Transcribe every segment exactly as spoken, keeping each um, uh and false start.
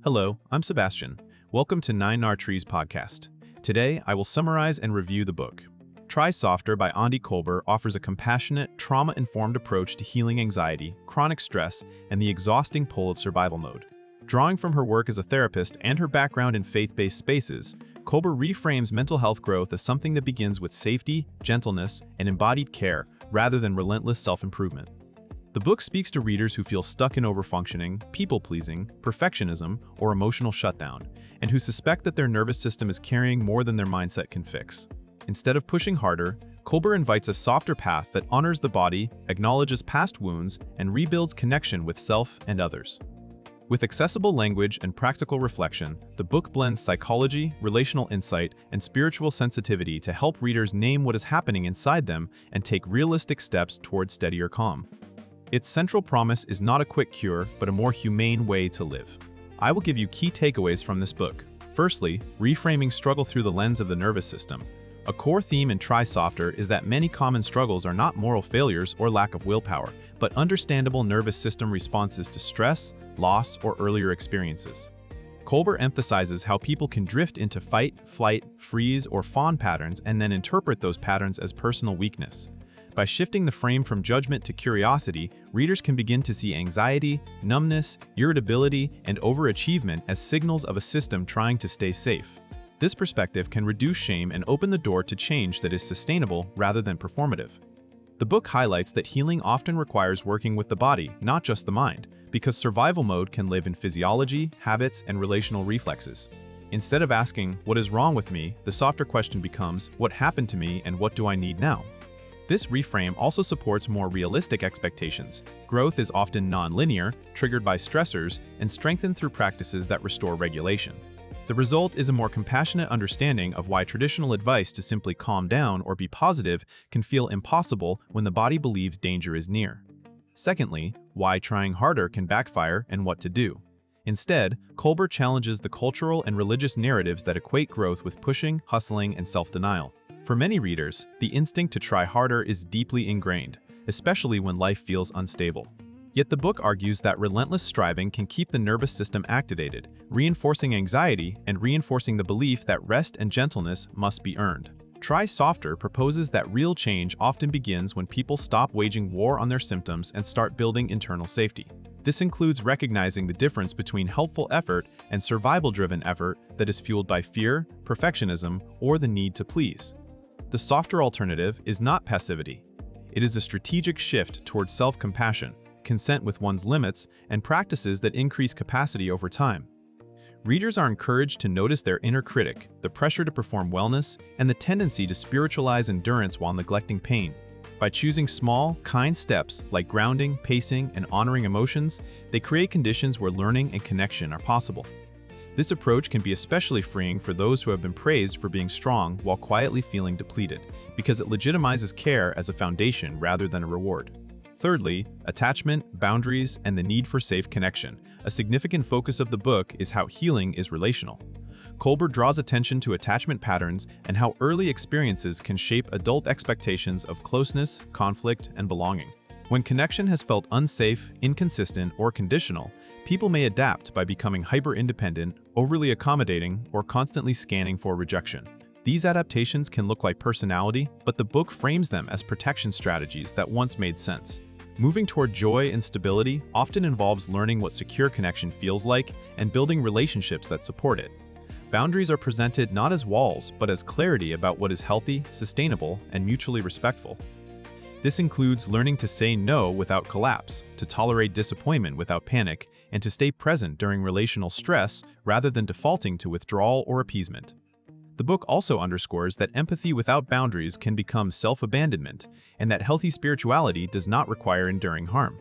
Hello, I'm Sebastian. Welcome to Nine Nar Trees podcast. Today, I will summarize and review the book. Try Softer by Andi Kolber offers a compassionate, trauma-informed approach to healing anxiety, chronic stress, and the exhausting pull of survival mode. Drawing from her work as a therapist and her background in faith-based spaces, Kolber reframes mental health growth as something that begins with safety, gentleness, and embodied care, rather than relentless self-improvement. The book speaks to readers who feel stuck in overfunctioning, people-pleasing, perfectionism, or emotional shutdown, and who suspect that their nervous system is carrying more than their mindset can fix. Instead of pushing harder, Kolber invites a softer path that honors the body, acknowledges past wounds, and rebuilds connection with self and others. With accessible language and practical reflection, the book blends psychology, relational insight, and spiritual sensitivity to help readers name what is happening inside them and take realistic steps toward steadier calm. Its central promise is not a quick cure, but a more humane way to live. I will give you key takeaways from this book. Firstly, reframing struggle through the lens of the nervous system. A core theme in Try Softer is that many common struggles are not moral failures or lack of willpower, but understandable nervous system responses to stress, loss, or earlier experiences. Kolber emphasizes how people can drift into fight, flight, freeze, or fawn patterns and then interpret those patterns as personal weakness. By shifting the frame from judgment to curiosity, readers can begin to see anxiety, numbness, irritability, and overachievement as signals of a system trying to stay safe. This perspective can reduce shame and open the door to change that is sustainable rather than performative. The book highlights that healing often requires working with the body, not just the mind, because survival mode can live in physiology, habits, and relational reflexes. Instead of asking, "What is wrong with me?" the softer question becomes, "What happened to me and what do I need now?" This reframe also supports more realistic expectations. Growth is often non-linear, triggered by stressors, and strengthened through practices that restore regulation. The result is a more compassionate understanding of why traditional advice to simply calm down or be positive can feel impossible when the body believes danger is near. Secondly, why trying harder can backfire and what to do. Instead, Kolber challenges the cultural and religious narratives that equate growth with pushing, hustling, and self-denial. For many readers, the instinct to try harder is deeply ingrained, especially when life feels unstable. Yet the book argues that relentless striving can keep the nervous system activated, reinforcing anxiety and reinforcing the belief that rest and gentleness must be earned. Try Softer proposes that real change often begins when people stop waging war on their symptoms and start building internal safety. This includes recognizing the difference between helpful effort and survival-driven effort that is fueled by fear, perfectionism, or the need to please. The softer alternative is not passivity. It is a strategic shift towards self-compassion, consent with one's limits, and practices that increase capacity over time. Readers are encouraged to notice their inner critic, the pressure to perform wellness, and the tendency to spiritualize endurance while neglecting pain. By choosing small, kind steps like grounding, pacing, and honoring emotions, they create conditions where learning and connection are possible. This approach can be especially freeing for those who have been praised for being strong while quietly feeling depleted, because it legitimizes care as a foundation rather than a reward. Thirdly, attachment, boundaries, and the need for safe connection. A significant focus of the book is how healing is relational. Kolber draws attention to attachment patterns and how early experiences can shape adult expectations of closeness, conflict, and belonging. When connection has felt unsafe, inconsistent, or conditional, people may adapt by becoming hyper-independent, overly accommodating, or constantly scanning for rejection. These adaptations can look like personality, but the book frames them as protection strategies that once made sense. Moving toward joy and stability often involves learning what secure connection feels like and building relationships that support it. Boundaries are presented not as walls, but as clarity about what is healthy, sustainable, and mutually respectful. This includes learning to say no without collapse, to tolerate disappointment without panic, and to stay present during relational stress rather than defaulting to withdrawal or appeasement. The book also underscores that empathy without boundaries can become self-abandonment, and that healthy spirituality does not require enduring harm.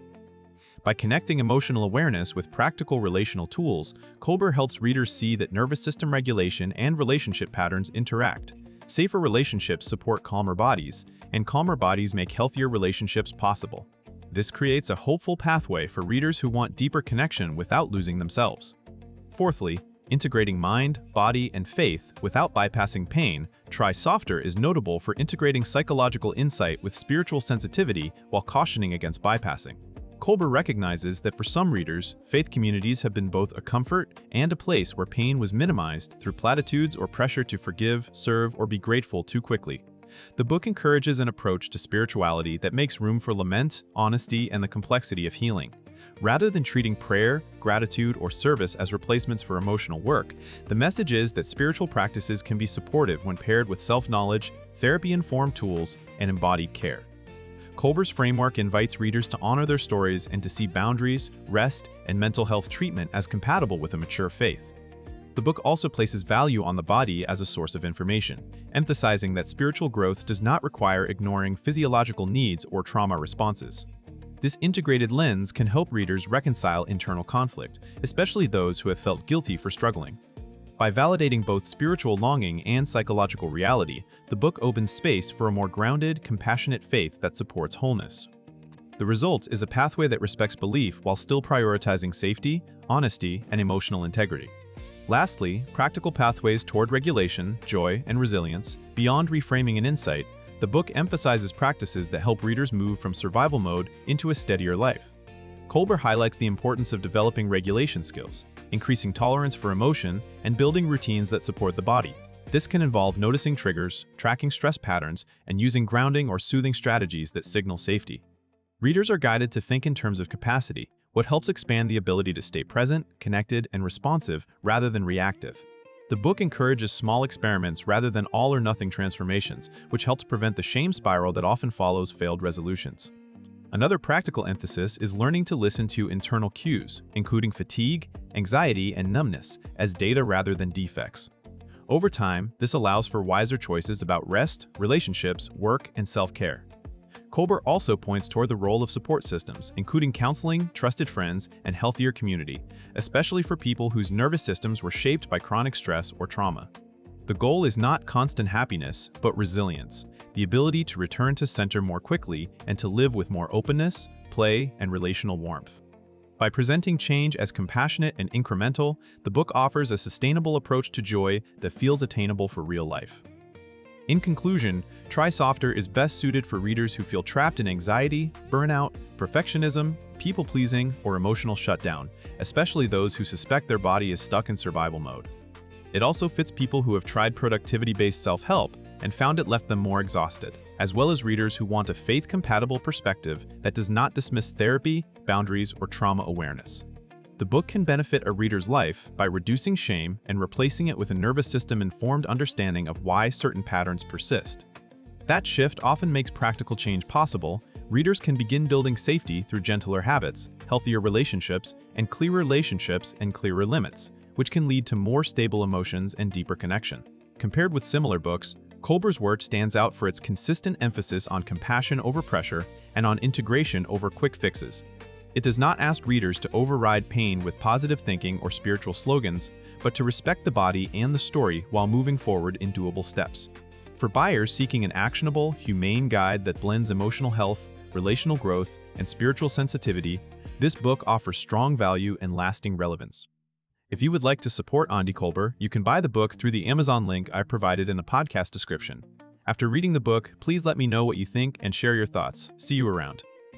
By connecting emotional awareness with practical relational tools, Kolber helps readers see that nervous system regulation and relationship patterns interact. Safer relationships support calmer bodies, and calmer bodies make healthier relationships possible. This creates a hopeful pathway for readers who want deeper connection without losing themselves. Fourthly, integrating mind, body, and faith without bypassing pain, Try Softer is notable for integrating psychological insight with spiritual sensitivity while cautioning against bypassing. Kolber recognizes that for some readers, faith communities have been both a comfort and a place where pain was minimized through platitudes or pressure to forgive, serve, or be grateful too quickly. The book encourages an approach to spirituality that makes room for lament, honesty, and the complexity of healing. Rather than treating prayer, gratitude, or service as replacements for emotional work, the message is that spiritual practices can be supportive when paired with self-knowledge, therapy-informed tools, and embodied care. Kolber's framework invites readers to honor their stories and to see boundaries, rest, and mental health treatment as compatible with a mature faith. The book also places value on the body as a source of information, emphasizing that spiritual growth does not require ignoring physiological needs or trauma responses. This integrated lens can help readers reconcile internal conflict, especially those who have felt guilty for struggling. By validating both spiritual longing and psychological reality, the book opens space for a more grounded, compassionate faith that supports wholeness. The result is a pathway that respects belief while still prioritizing safety, honesty, and emotional integrity. Lastly, practical pathways toward regulation, joy, and resilience. Beyond reframing and insight, the book emphasizes practices that help readers move from survival mode into a steadier life. Kolber highlights the importance of developing regulation skills, increasing tolerance for emotion, and building routines that support the body. This can involve noticing triggers, tracking stress patterns, and using grounding or soothing strategies that signal safety. Readers are guided to think in terms of capacity, what helps expand the ability to stay present, connected, and responsive rather than reactive. The book encourages small experiments rather than all-or-nothing transformations, which helps prevent the shame spiral that often follows failed resolutions. Another practical emphasis is learning to listen to internal cues, including fatigue, anxiety, and numbness, as data rather than defects. Over time, this allows for wiser choices about rest, relationships, work, and self-care. Kolber also points toward the role of support systems, including counseling, trusted friends, and healthier community, especially for people whose nervous systems were shaped by chronic stress or trauma. The goal is not constant happiness, but resilience, the ability to return to center more quickly and to live with more openness, play, and relational warmth. By presenting change as compassionate and incremental, the book offers a sustainable approach to joy that feels attainable for real life. In conclusion, Try Softer is best suited for readers who feel trapped in anxiety, burnout, perfectionism, people-pleasing, or emotional shutdown, especially those who suspect their body is stuck in survival mode. It also fits people who have tried productivity-based self-help and found it left them more exhausted, as well as readers who want a faith-compatible perspective that does not dismiss therapy, boundaries, or trauma awareness. The book can benefit a reader's life by reducing shame and replacing it with a nervous system-informed understanding of why certain patterns persist. That shift often makes practical change possible. Readers can begin building safety through gentler habits, healthier relationships, and clearer relationships and clearer limits, which can lead to more stable emotions and deeper connection. Compared with similar books, Kolber's work stands out for its consistent emphasis on compassion over pressure and on integration over quick fixes. It does not ask readers to override pain with positive thinking or spiritual slogans, but to respect the body and the story while moving forward in doable steps. For buyers seeking an actionable, humane guide that blends emotional health, relational growth, and spiritual sensitivity, this book offers strong value and lasting relevance. If you would like to support Andy Kolber, you can buy the book through the Amazon link I provided in the podcast description. After reading the book, please let me know what you think and share your thoughts. See you around.